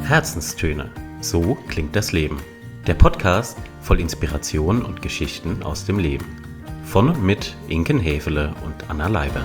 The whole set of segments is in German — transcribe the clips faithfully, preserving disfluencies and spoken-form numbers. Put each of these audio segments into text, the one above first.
Herzenstöne. So klingt das Leben. Der Podcast voll Inspiration und Geschichten aus dem Leben. Von und mit Inken Häfele und Anna Leiber.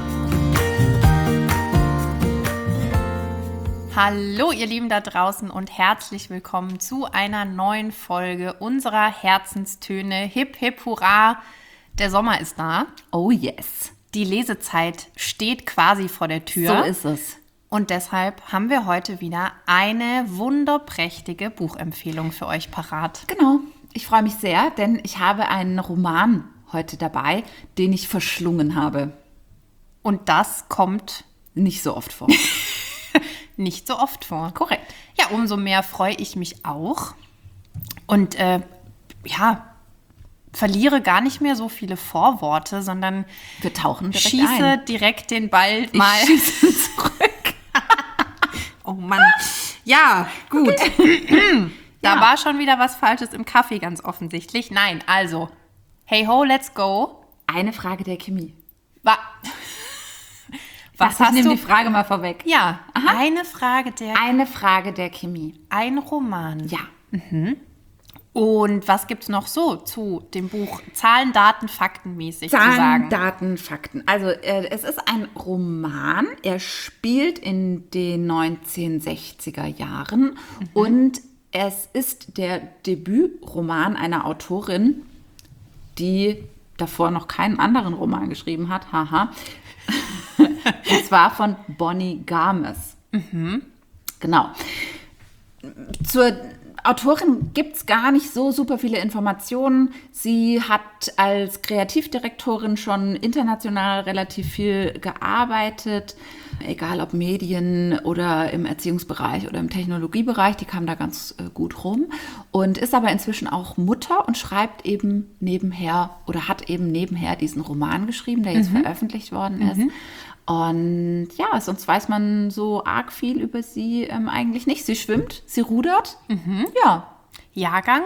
Hallo ihr Lieben da draußen und herzlich willkommen zu einer neuen Folge unserer Herzenstöne. Hip, hip, hurra, der Sommer ist da. Oh yes. Die Lesezeit steht quasi vor der Tür. So ist es. Und deshalb haben wir heute wieder eine wunderprächtige Buchempfehlung für euch parat. Genau, ich freue mich sehr, denn ich habe einen Roman heute dabei, den ich verschlungen habe. Und das kommt nicht so oft vor. nicht so oft vor. Korrekt. Ja, umso mehr freue ich mich auch. Und äh, ja, verliere gar nicht mehr so viele Vorworte, sondern wir tauchen direkt schieße ein. direkt den Ball mal ich schieße zurück. Oh Mann. Ja, gut. Okay. Da ja. war schon wieder was Falsches im Kaffee, ganz offensichtlich. Nein, also, hey ho, let's go. Eine Frage der Chemie. Wa- was Ach, hast ich nehme du? die Frage mal vorweg. Ja, Aha. eine Frage der... Eine Frage der Chemie. Ein Roman. Ja. Mhm. Und was gibt es noch so zu dem Buch Zahlen, Daten, Fakten mäßig Zahlen, zu sagen? Daten, Fakten. Also äh, es ist ein Roman. Er spielt in den neunzehnhundertsechziger Jahren mhm. und es ist der Debütroman einer Autorin, die davor noch keinen anderen Roman geschrieben hat. Haha. Und zwar von Bonnie Garmus. Mhm. Genau. Zur Autorin gibt es gar nicht so super viele Informationen. Sie hat als Kreativdirektorin schon international relativ viel gearbeitet, egal ob Medien oder im Erziehungsbereich oder im Technologiebereich, die kam da ganz äh, gut rum und ist aber inzwischen auch Mutter und schreibt eben nebenher oder hat eben nebenher diesen Roman geschrieben, der jetzt mhm. veröffentlicht worden ist. Mhm. Und ja, sonst weiß man so arg viel über sie ähm, eigentlich nicht. Sie schwimmt, sie rudert. Mhm. Ja. Jahrgang?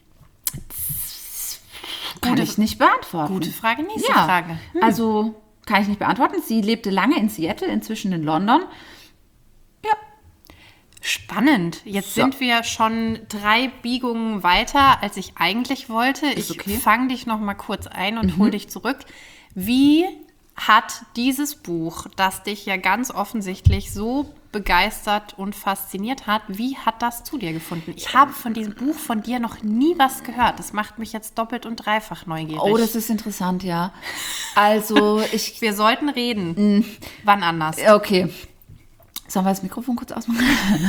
Kann gute, ich nicht beantworten. Gute Frage, nächste ja. Frage. Hm. Also kann ich nicht beantworten. Sie lebte lange in Seattle, inzwischen in London. Ja. Spannend. Jetzt so. sind wir schon drei Biegungen weiter, als ich eigentlich wollte. Ist ich okay. fange dich noch mal kurz ein und mhm. hole dich zurück. Wie hat dieses Buch, das dich ja ganz offensichtlich so begeistert und fasziniert hat, wie hat das zu dir gefunden? Ich habe von diesem Buch von dir noch nie was gehört. Das macht mich jetzt doppelt und dreifach neugierig. Oh, das ist interessant, ja. Also ich... Wir sollten reden. Mm. Wann anders? Okay. Sollen wir das Mikrofon kurz ausmachen?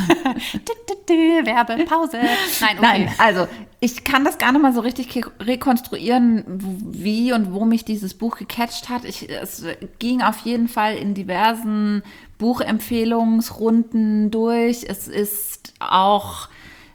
Werbepause. Nein, okay. Nein, also ich kann das gar nicht mal so richtig rekonstruieren, wie und wo mich dieses Buch gecatcht hat. Ich, es ging auf jeden Fall in diversen Buchempfehlungsrunden durch. Es ist auch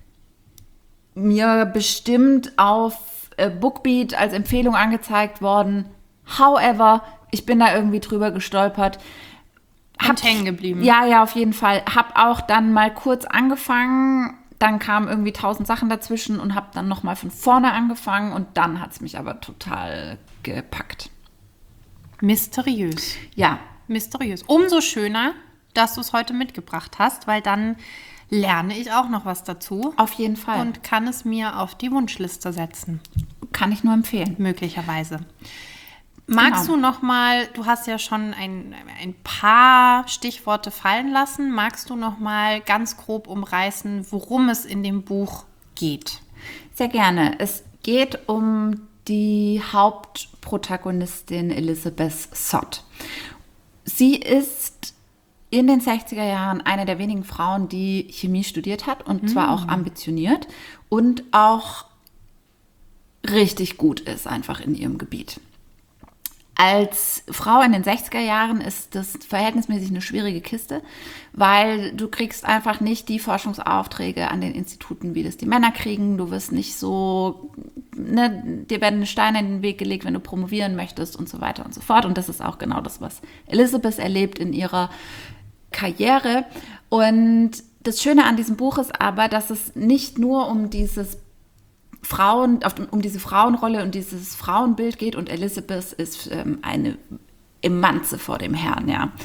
mir bestimmt auf Bookbeat als Empfehlung angezeigt worden. However, ich bin da irgendwie drüber gestolpert. Hab hängen geblieben. Ja, ja, auf jeden Fall. Hab auch dann mal kurz angefangen, dann kamen irgendwie tausend Sachen dazwischen und hab dann nochmal von vorne angefangen und dann hat's mich aber total gepackt. Mysteriös. Ja. Mysteriös. Umso schöner, dass du es heute mitgebracht hast, weil dann lerne ich auch noch was dazu. Auf jeden Fall. Und kann es mir auf die Wunschliste setzen. Kann ich nur empfehlen. Möglicherweise. Magst genau. du noch mal, du hast ja schon ein, ein paar Stichworte fallen lassen, magst du noch mal ganz grob umreißen, worum es in dem Buch geht? Sehr gerne. Es geht um die Hauptprotagonistin Elizabeth Zott. Sie ist in den sechziger Jahren eine der wenigen Frauen, die Chemie studiert hat und mm. zwar auch ambitioniert und auch richtig gut ist einfach in ihrem Gebiet. Als Frau in den sechziger Jahren ist das verhältnismäßig eine schwierige Kiste, weil du kriegst einfach nicht die Forschungsaufträge an den Instituten, wie das die Männer kriegen. Du wirst nicht so, ne, dir werden Steine in den Weg gelegt, wenn du promovieren möchtest und so weiter und so fort. Und das ist auch genau das, was Elizabeth erlebt in ihrer Karriere. Und das Schöne an diesem Buch ist aber, dass es nicht nur um dieses Frauen, um diese Frauenrolle und dieses Frauenbild geht und Elizabeth ist ähm, eine Emanze vor dem Herrn, ja.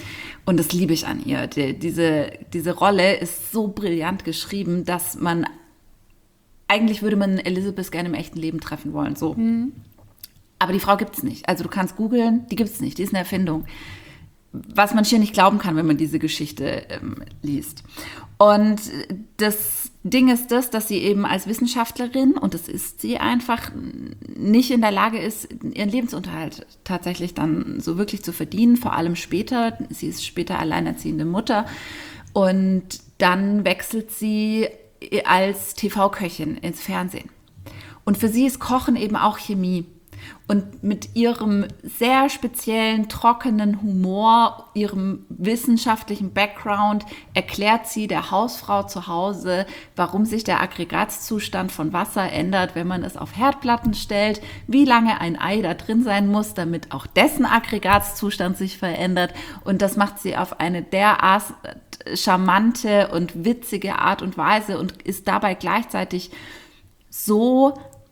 Und das liebe ich an ihr. Die, diese, diese Rolle ist so brillant geschrieben, dass man, eigentlich würde man Elizabeth gerne im echten Leben treffen wollen, so. Mhm. Aber die Frau gibt's nicht. Also du kannst googeln, die gibt's nicht, die ist eine Erfindung. Was man schier nicht glauben kann, wenn man diese Geschichte ähm, liest. Und das Ding ist das, dass sie eben als Wissenschaftlerin, und das ist sie einfach, nicht in der Lage ist, ihren Lebensunterhalt tatsächlich dann so wirklich zu verdienen, vor allem später. Sie ist später alleinerziehende Mutter und dann wechselt sie als T V-Köchin ins Fernsehen. Und für sie ist Kochen eben auch Chemie. Und mit ihrem sehr speziellen, trockenen Humor, ihrem wissenschaftlichen Background erklärt sie der Hausfrau zu Hause, warum sich der Aggregatzustand von Wasser ändert, wenn man es auf Herdplatten stellt, wie lange ein Ei da drin sein muss, damit auch dessen Aggregatzustand sich verändert. Und das macht sie auf eine derart charmante und witzige Art und Weise und ist dabei gleichzeitig so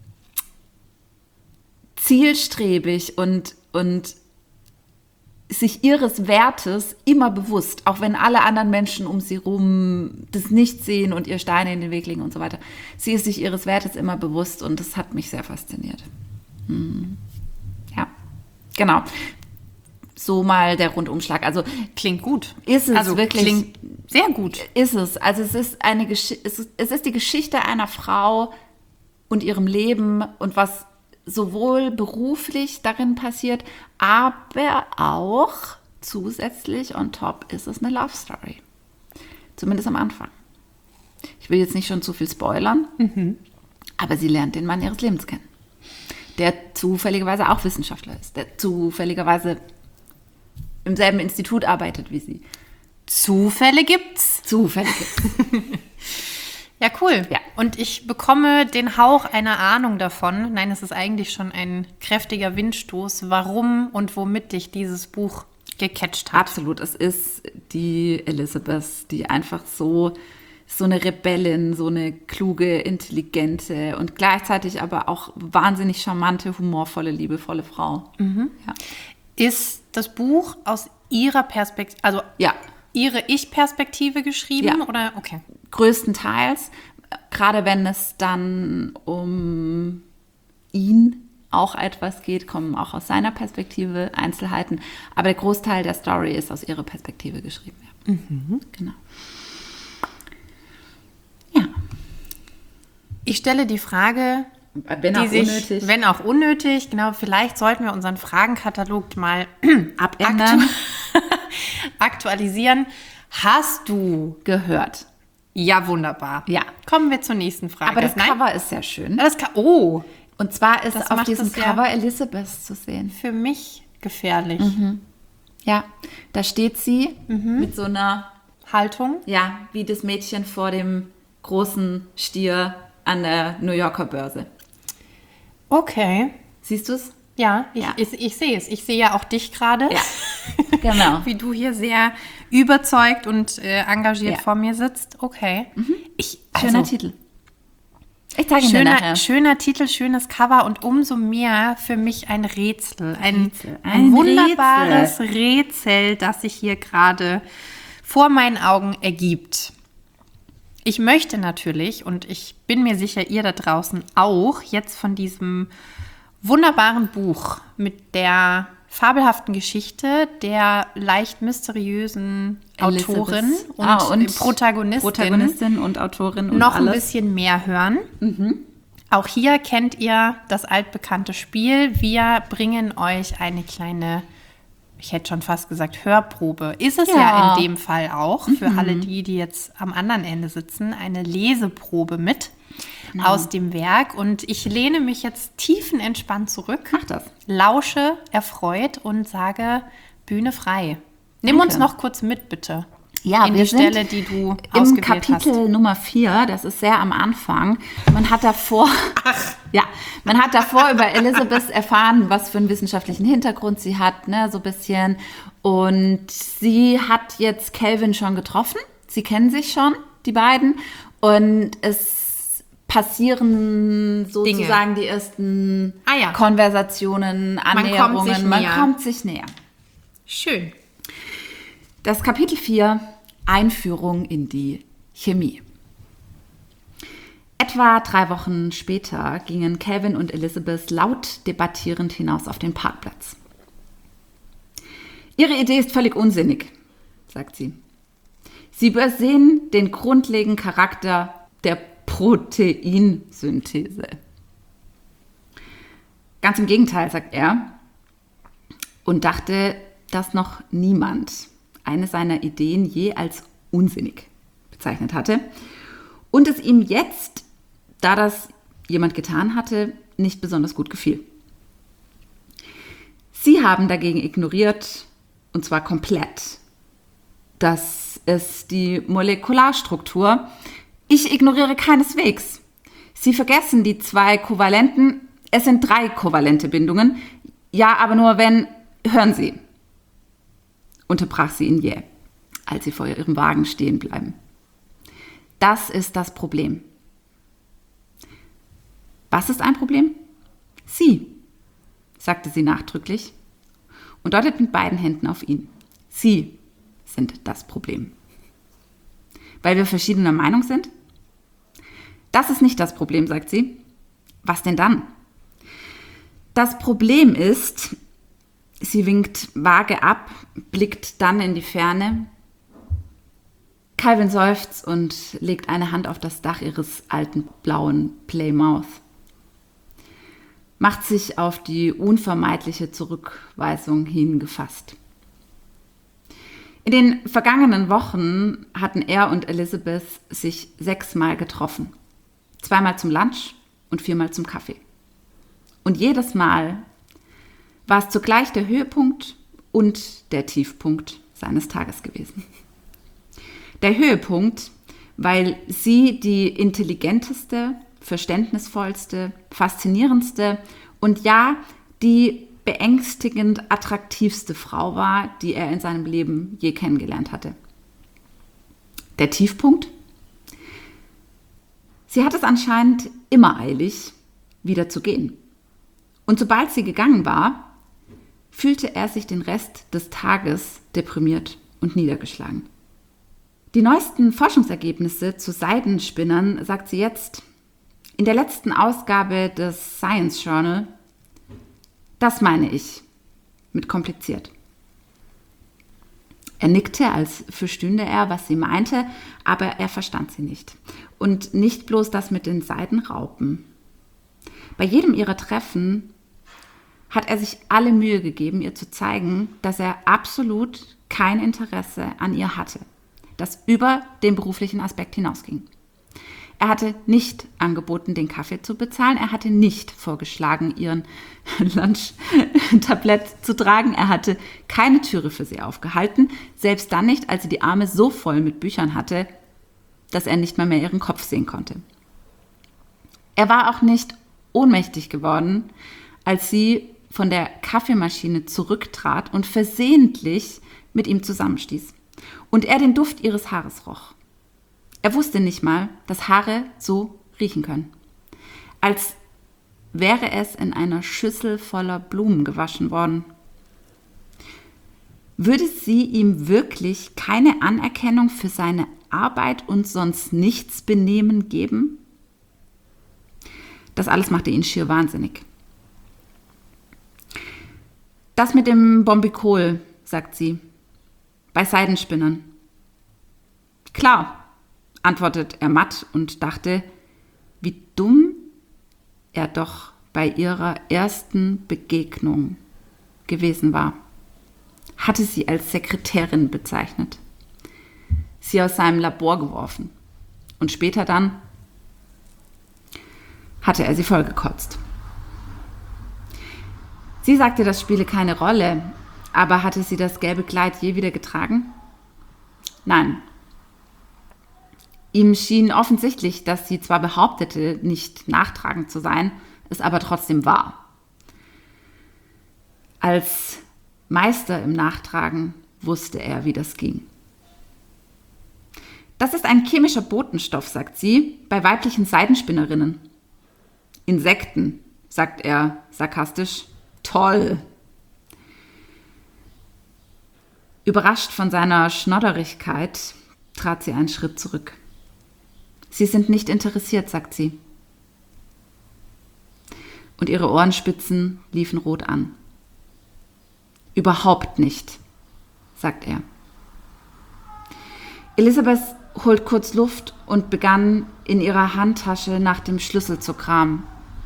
zielstrebig und, und sich ihres Wertes immer bewusst, auch wenn alle anderen Menschen um sie rum das nicht sehen und ihr Steine in den Weg legen und so weiter. Sie ist sich ihres Wertes immer bewusst und das hat mich sehr fasziniert. Hm. Ja, genau. So mal der Rundumschlag. Also klingt gut. Ist es also wirklich? Klingt sehr gut. Ist es. Also es ist eine Gesch- es ist, es ist die Geschichte einer Frau und ihrem Leben und was sowohl beruflich darin passiert, aber auch zusätzlich on top ist es eine Love Story. Zumindest am Anfang. Ich will jetzt nicht schon zu viel spoilern, mhm. aber sie lernt den Mann ihres Lebens kennen, der zufälligerweise auch Wissenschaftler ist, der zufälligerweise im selben Institut arbeitet wie sie. Zufälle gibt's. Zufälle gibt's. Ja, cool. Ja. Und ich bekomme den Hauch einer Ahnung davon. Nein, es ist eigentlich schon ein kräftiger Windstoß, warum und womit dich dieses Buch gecatcht hat. Absolut. Es ist die Elizabeth, die einfach so, so eine Rebellin, so eine kluge, intelligente und gleichzeitig aber auch wahnsinnig charmante, humorvolle, liebevolle Frau. Mhm. Ja. Ist das Buch aus ihrer Perspektive, also ja. ihre Ich-Perspektive geschrieben? Ja. Oder? Okay. Größtenteils, gerade wenn es dann um ihn auch etwas geht, kommen auch aus seiner Perspektive Einzelheiten. Aber der Großteil der Story ist aus ihrer Perspektive geschrieben. Ja. Mhm. Genau. Ja. Ich stelle die Frage, wenn die auch sich, unnötig. wenn auch unnötig, genau, vielleicht sollten wir unseren Fragenkatalog mal abändern, aktu- aktualisieren. Hast du gehört? Ja, wunderbar. Ja. Kommen wir zur nächsten Frage. Aber das Nein? Cover ist sehr schön. Das Ka- oh. Und zwar ist Das auf macht diesem es ja Cover Elizabeth zu sehen. Für mich gefährlich. Mhm. Ja, da steht sie mhm. mit so einer Haltung. Ja, wie das Mädchen vor dem großen Stier an der New Yorker Börse. Okay. Siehst du es? Ja, ich, Ja. ich, ich sehe es. Ich sehe ja auch dich gerade. Ja, genau. Wie du hier sehr überzeugt und äh, engagiert Ja. vor mir sitzt. Okay. Mhm. Ich, Schöner also, Titel. Ich zeige ihn dir nachher. Schöner, schöner Titel, schönes Cover und umso mehr für mich ein Rätsel. Ein, Rätsel. ein, Ein wunderbares Rätsel. Rätsel, das sich hier gerade vor meinen Augen ergibt. Ich möchte natürlich, und ich bin mir sicher, ihr da draußen auch, jetzt von diesem wunderbaren Buch mit der fabelhaften Geschichte der leicht mysteriösen Elizabeth. Autorin und, Ah, und Protagonistin, Protagonistin und Autorin und noch alles. ein bisschen mehr hören. Mhm. Auch hier kennt ihr das altbekannte Spiel. Wir bringen euch eine kleine, ich hätte schon fast gesagt, Hörprobe. Ist es ja, Ja. in dem Fall auch, für Mhm. alle die, die jetzt am anderen Ende sitzen, eine Leseprobe mit Genau. aus dem Werk. Und ich lehne mich jetzt tiefenentspannt zurück, Mach das. lausche erfreut und sage, Bühne frei. Nimm Danke. uns noch kurz mit, bitte. Ja, in wir die sind Stelle, die du im ausgewählt Kapitel hast. Nummer vier, das ist sehr am Anfang. Man hat davor, ja, man hat davor über Elizabeth erfahren, was für einen wissenschaftlichen Hintergrund sie hat, ne, so ein bisschen. Und sie hat jetzt Kelvin schon getroffen. Sie kennen sich schon, die beiden. Und es passieren sozusagen die ersten Ah ja. Konversationen, kommt Annäherungen. sich Man näher. kommt sich näher. Schön. Das Kapitel vier, Einführung in die Chemie. Etwa drei Wochen später gingen Calvin und Elizabeth laut debattierend hinaus auf den Parkplatz. Ihre Idee ist völlig unsinnig, sagt sie. Sie übersehen den grundlegenden Charakter der Proteinsynthese. Ganz im Gegenteil, sagt er, und dachte, dass noch niemand eine seiner Ideen je als unsinnig bezeichnet hatte und es ihm jetzt, da das jemand getan hatte, nicht besonders gut gefiel. Sie haben dagegen ignoriert, und zwar komplett, dass es die Molekularstruktur, ich ignoriere keineswegs. Sie vergessen die zwei Kovalenten, es sind drei kovalente Bindungen, ja, aber nur wenn, hören Sie, unterbrach sie ihn jäh, als sie vor ihrem Wagen stehen bleiben. Das ist das Problem. Was ist ein Problem? Sie, sagte sie nachdrücklich und deutet mit beiden Händen auf ihn. Sie sind das Problem. Weil wir verschiedener Meinung sind? Das ist nicht das Problem, sagt sie. Was denn dann? Das Problem ist, sie winkt vage ab, blickt dann in die Ferne. Calvin seufzt und legt eine Hand auf das Dach ihres alten blauen Plymouth. Macht sich auf die unvermeidliche Zurückweisung hingefasst. In den vergangenen Wochen hatten er und Elizabeth sich sechsmal getroffen. Zweimal zum Lunch und viermal zum Kaffee. Und jedes Mal war es zugleich der Höhepunkt und der Tiefpunkt seines Tages gewesen. Der Höhepunkt, weil sie die intelligenteste, verständnisvollste, faszinierendste und ja, die beängstigend attraktivste Frau war, die er in seinem Leben je kennengelernt hatte. Der Tiefpunkt? Sie hat es anscheinend immer eilig, wieder zu gehen. Und sobald sie gegangen war, fühlte er sich den Rest des Tages deprimiert und niedergeschlagen. Die neuesten Forschungsergebnisse zu Seidenspinnern sagt sie jetzt in der letzten Ausgabe des Science Journal. Das meine ich mit kompliziert. Er nickte, als verstünde er, was sie meinte, aber er verstand sie nicht. Und nicht bloß das mit den Seidenraupen. Bei jedem ihrer Treffen hat er sich alle Mühe gegeben, ihr zu zeigen, dass er absolut kein Interesse an ihr hatte, das über den beruflichen Aspekt hinausging. Er hatte nicht angeboten, den Kaffee zu bezahlen. Er hatte nicht vorgeschlagen, ihren Lunch-Tablett zu tragen. Er hatte keine Türe für sie aufgehalten, selbst dann nicht, als sie die Arme so voll mit Büchern hatte, dass er nicht mal mehr ihren Kopf sehen konnte. Er war auch nicht ohnmächtig geworden, als sie von der Kaffeemaschine zurücktrat und versehentlich mit ihm zusammenstieß und er den Duft ihres Haares roch. Er wusste nicht mal, dass Haare so riechen können. Als wäre es in einer Schüssel voller Blumen gewaschen worden. Würde sie ihm wirklich keine Anerkennung für seine Arbeit und sonst nichts Benehmen geben? Das alles machte ihn schier wahnsinnig. Das mit dem Bombikol, sagt sie, bei Seidenspinnern. Klar, antwortet er matt und dachte, wie dumm er doch bei ihrer ersten Begegnung gewesen war. Hatte sie als Sekretärin bezeichnet, sie aus seinem Labor geworfen und später dann hatte er sie vollgekotzt. Sie sagte, das spiele keine Rolle, aber hatte sie das gelbe Kleid je wieder getragen? Nein. Ihm schien offensichtlich, dass sie zwar behauptete, nicht nachtragend zu sein, es aber trotzdem war. Als Meister im Nachtragen wusste er, wie das ging. Das ist ein chemischer Botenstoff, sagt sie, bei weiblichen Seidenspinnerinnen. Insekten, sagt er sarkastisch. Toll. Überrascht von seiner Schnodderigkeit trat sie einen Schritt zurück. Sie sind nicht interessiert, sagt sie. Und ihre Ohrenspitzen liefen rot an. Überhaupt nicht, sagt er. Elisabeth holt kurz Luft und begann in ihrer Handtasche nach dem Schlüssel zu kramen.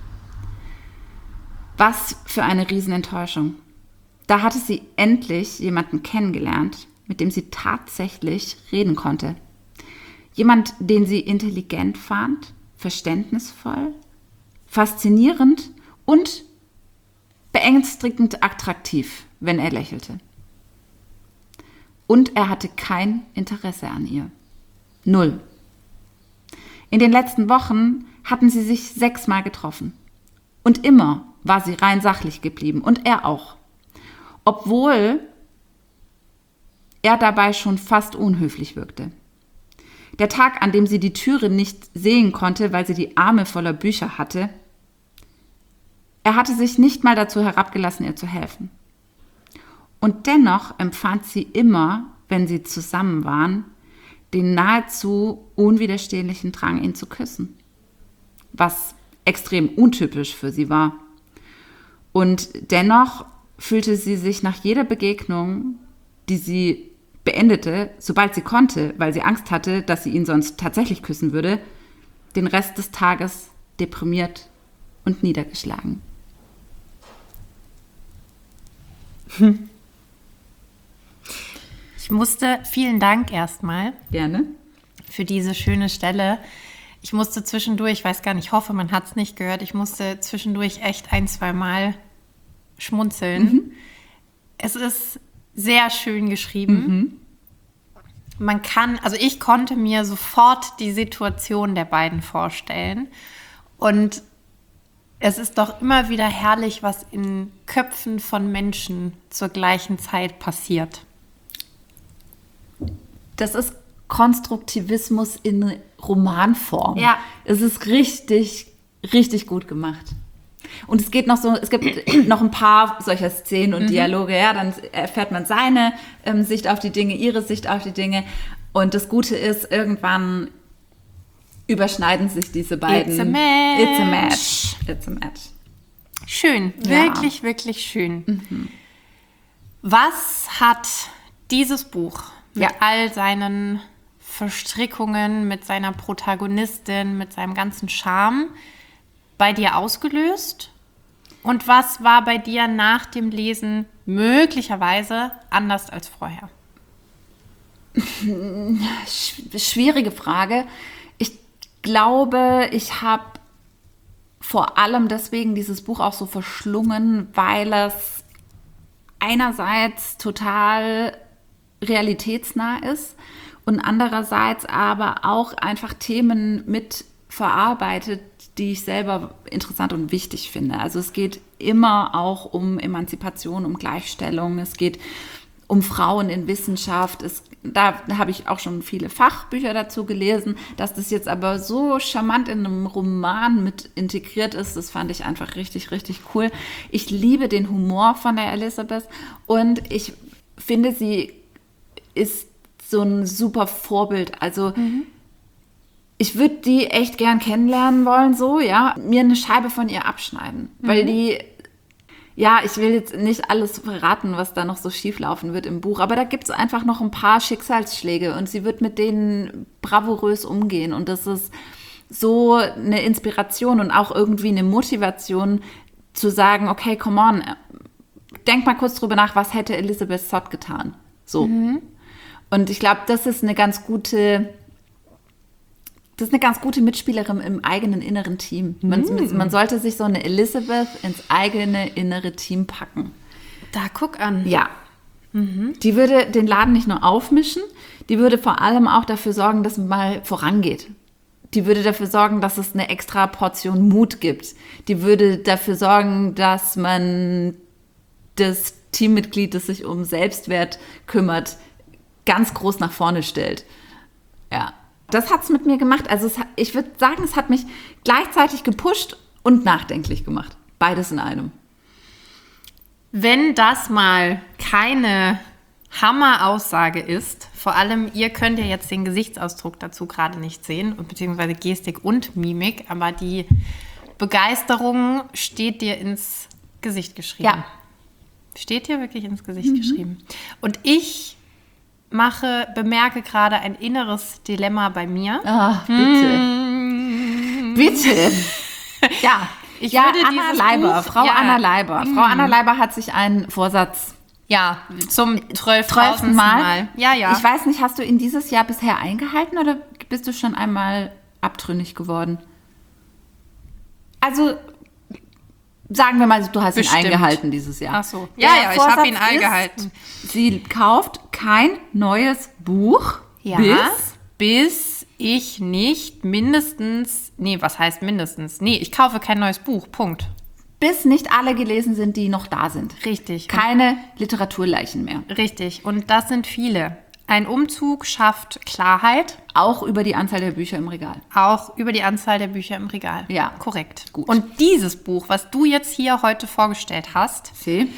Was für eine Riesenenttäuschung. Da hatte sie endlich jemanden kennengelernt, mit dem sie tatsächlich reden konnte. Jemand, den sie intelligent fand, verständnisvoll, faszinierend und beängstigend attraktiv, wenn er lächelte. Und er hatte kein Interesse an ihr. Null. In den letzten Wochen hatten sie sich sechsmal getroffen. Und immer war sie rein sachlich geblieben und er auch. Obwohl er dabei schon fast unhöflich wirkte. Der Tag, an dem sie die Türe nicht sehen konnte, weil sie die Arme voller Bücher hatte, er hatte sich nicht mal dazu herabgelassen, ihr zu helfen. Und dennoch empfand sie immer, wenn sie zusammen waren, den nahezu unwiderstehlichen Drang, ihn zu küssen. Was extrem untypisch für sie war. Und dennoch fühlte sie sich nach jeder Begegnung, die sie beendete, sobald sie konnte, weil sie Angst hatte, dass sie ihn sonst tatsächlich küssen würde, den Rest des Tages deprimiert und niedergeschlagen. Hm. Ich musste, vielen Dank erstmal. Gerne. Für diese schöne Stelle. Ich musste zwischendurch, ich weiß gar nicht, ich hoffe, man hat es nicht gehört, ich musste zwischendurch echt ein, zwei Mal schmunzeln. Mhm. Es ist sehr schön geschrieben. Mhm. Man kann, also ich konnte mir sofort die Situation der beiden vorstellen. Und es ist doch immer wieder herrlich, was in Köpfen von Menschen zur gleichen Zeit passiert. Das ist Konstruktivismus in Romanform. Ja. Es ist richtig, richtig gut gemacht. Und es geht noch so, es gibt noch ein paar solcher Szenen und mhm. Dialoge, ja, dann erfährt man seine ähm, Sicht auf die Dinge, ihre Sicht auf die Dinge. Und das Gute ist, irgendwann überschneiden sich diese beiden. It's a match. It's a match. It's a match. Schön, Ja. wirklich, wirklich schön. Mhm. Was hat dieses Buch mit Ja. all seinen Verstrickungen, mit seiner Protagonistin, mit seinem ganzen Charme bei dir ausgelöst? Und was war bei dir nach dem Lesen möglicherweise anders als vorher? Schwierige Frage. Ich glaube, ich habe vor allem deswegen dieses Buch auch so verschlungen, weil es einerseits total realitätsnah ist und andererseits aber auch einfach Themen mit verarbeitet, die ich selber interessant und wichtig finde. Also es geht immer auch um Emanzipation, um Gleichstellung, es geht um Frauen in Wissenschaft. Es, da habe ich auch schon viele Fachbücher dazu gelesen, dass das jetzt aber so charmant in einem Roman mit integriert ist, das fand ich einfach richtig, richtig cool. Ich liebe den Humor von der Elisabeth und ich finde, sie ist so ein super Vorbild. Also mhm. ich würde die echt gern kennenlernen wollen, so, ja, mir eine Scheibe von ihr abschneiden, mhm. weil die, ja, ich will jetzt nicht alles verraten, was da noch so schief laufen wird im Buch, aber da gibt es einfach noch ein paar Schicksalsschläge und sie wird mit denen bravourös umgehen und das ist so eine Inspiration und auch irgendwie eine Motivation zu sagen, okay, come on, denk mal kurz drüber nach, was hätte Elisabeth Zott getan, so. Mhm. Und ich glaube, das ist eine ganz gute Das ist eine ganz gute Mitspielerin im eigenen inneren Team. Man, mm. man sollte sich so eine Elisabeth ins eigene innere Team packen. Da guck an. Ja. Mhm. Die würde den Laden nicht nur aufmischen, die würde vor allem auch dafür sorgen, dass man mal vorangeht. Die würde dafür sorgen, dass es eine extra Portion Mut gibt. Die würde dafür sorgen, dass man das Teammitglied, das sich um Selbstwert kümmert, ganz groß nach vorne stellt. Ja. Das hat es mit mir gemacht. Also es, ich würde sagen, es hat mich gleichzeitig gepusht und nachdenklich gemacht. Beides in einem. Wenn das mal keine Hammer-Aussage ist, vor allem ihr könnt ja jetzt den Gesichtsausdruck dazu gerade nicht sehen, beziehungsweise Gestik und Mimik, aber die Begeisterung steht dir ins Gesicht geschrieben. Ja. Steht dir wirklich ins Gesicht mhm. geschrieben. Und ich mache, bemerke gerade ein inneres Dilemma bei mir. Ach, bitte. Hm. Bitte. Ja, ich ja würde Anna dieses Leiber, Buch, Frau ja, Anna Leiber. mm. Frau Anna Leiber hat sich einen Vorsatz Ja, zum zwölftausendsten Mal. Mal. Ja, ja. Ich weiß nicht, hast du ihn dieses Jahr bisher eingehalten oder bist du schon einmal abtrünnig geworden? Also, sagen wir mal, du hast Bestimmt. ihn eingehalten dieses Jahr. Ach so. Ja, Der ja, ich habe ihn Vorsatz eingehalten. Ist, sie kauft kein neues Buch Ja, bis... bis ich nicht mindestens, nee, was heißt mindestens? Nee, ich kaufe kein neues Buch, Punkt. bis nicht alle gelesen sind, die noch da sind. Richtig. Keine Literaturleichen mehr. Richtig, und das sind viele. Ein Umzug schafft Klarheit, Auch über die Anzahl der Bücher im Regal. auch über die Anzahl der Bücher im Regal. Ja. Korrekt. Gut. Und dieses Buch, was du jetzt hier heute vorgestellt hast, Sie?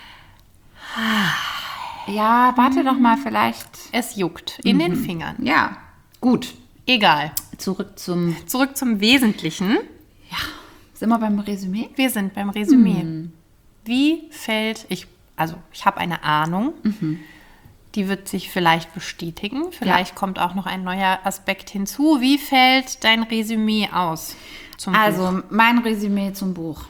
Ja, warte doch mal, vielleicht. es juckt in den Fingern. Ja, gut. Egal. Zurück zum... Zurück zum Wesentlichen. Sind wir beim Resümee? Wir sind beim Resümee. Wie fällt, ich, also ich habe eine Ahnung, die wird sich vielleicht bestätigen. Vielleicht kommt auch noch ein neuer Aspekt hinzu. Wie fällt dein Resümee aus zum Buch? Also, mein Resümee zum Buch.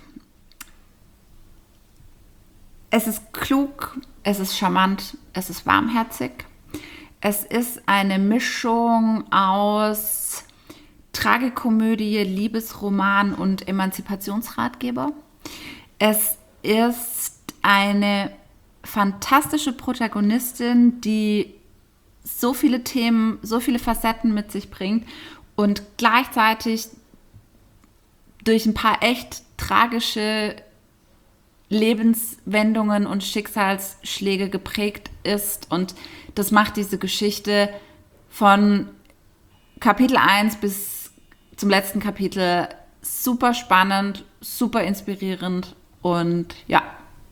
Es ist klug, es ist charmant, es ist warmherzig. Es ist eine Mischung aus Tragikomödie, Liebesroman und Emanzipationsratgeber. Es ist eine fantastische Protagonistin, die so viele Themen, so viele Facetten mit sich bringt und gleichzeitig durch ein paar echt tragische Lebenswendungen und Schicksalsschläge geprägt ist. Und das macht diese Geschichte von Kapitel eins bis zum letzten Kapitel super spannend, super inspirierend und ja.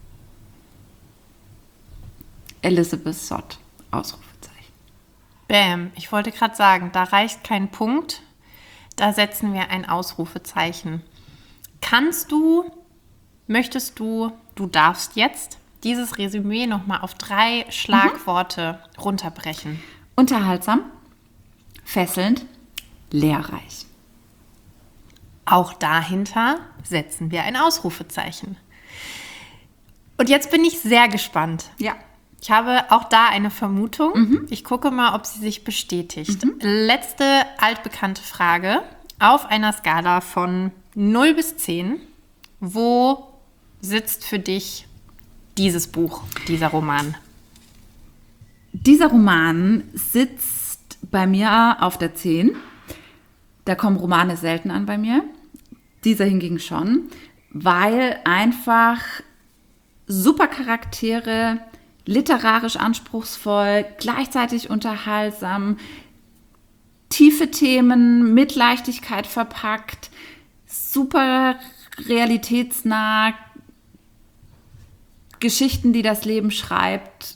Elizabeth Sott, Ausrufezeichen. Bam, ich wollte gerade sagen, da reicht kein Punkt, da setzen wir ein Ausrufezeichen. Kannst du, möchtest du, du darfst jetzt dieses Resümee nochmal auf drei Schlagworte mhm. runterbrechen? Unterhaltsam, fesselnd, lehrreich. Auch dahinter setzen wir ein Ausrufezeichen. Und jetzt bin ich sehr gespannt. Ja. Ich habe auch da eine Vermutung. Mhm. Ich gucke mal, ob sie sich bestätigt. Mhm. Letzte altbekannte Frage. Auf einer Skala von null bis zehn, wo sitzt für dich dieses Buch, dieser Roman? Dieser Roman sitzt bei mir auf der zehn. Da kommen Romane selten an bei mir. Dieser hingegen schon, weil einfach super Charaktere, literarisch anspruchsvoll, gleichzeitig unterhaltsam, tiefe Themen mit Leichtigkeit verpackt, super realitätsnah, Geschichten, die das Leben schreibt,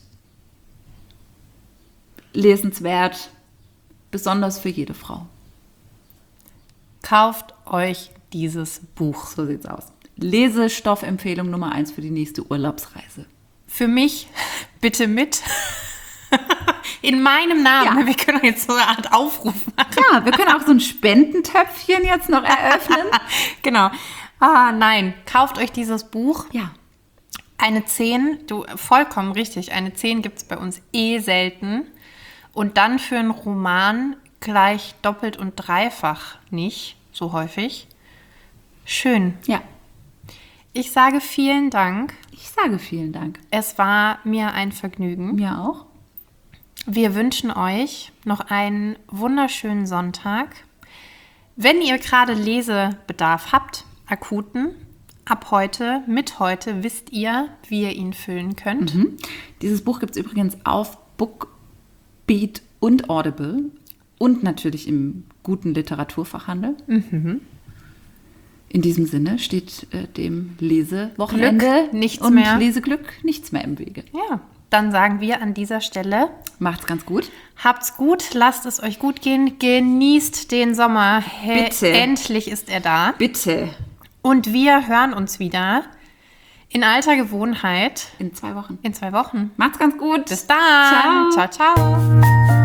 lesenswert, besonders für jede Frau. Kauft euch dieses Buch. So sieht's aus. Lesestoffempfehlung Nummer eins für die nächste Urlaubsreise. Für mich bitte mit. In meinem Namen. Ja. Wir können jetzt so eine Art Aufruf machen. Ja, wir können auch so ein Spendentöpfchen jetzt noch eröffnen. Genau. Ah, nein. Kauft euch dieses Buch. Ja. Eine zehn, du, vollkommen richtig. Eine zehn gibt es bei uns eh selten. Und dann für einen Roman gleich doppelt und dreifach nicht so häufig. Schön. Ja. Ich sage vielen Dank. Ich sage vielen Dank. Es war mir ein Vergnügen. Mir auch. Wir wünschen euch noch einen wunderschönen Sonntag. Wenn ihr gerade Lesebedarf habt, akuten, ab heute, mit heute, wisst ihr, wie ihr ihn füllen könnt. Mhm. Dieses Buch gibt es übrigens auf Bookbeat und Audible und natürlich im guten Literaturfachhandel. Mhm. In diesem Sinne steht äh, dem Lesewochenende Glück, nichts und mehr. Leseglück nichts mehr im Wege. Ja, dann sagen wir an dieser Stelle, Macht's ganz gut. habt's gut, lasst es euch gut gehen, genießt den Sommer. Hey, Bitte. endlich ist er da. Bitte. Und wir hören uns wieder in alter Gewohnheit In zwei Wochen. in zwei Wochen. Macht's ganz gut. Bis dann. Ciao. Ciao, ciao.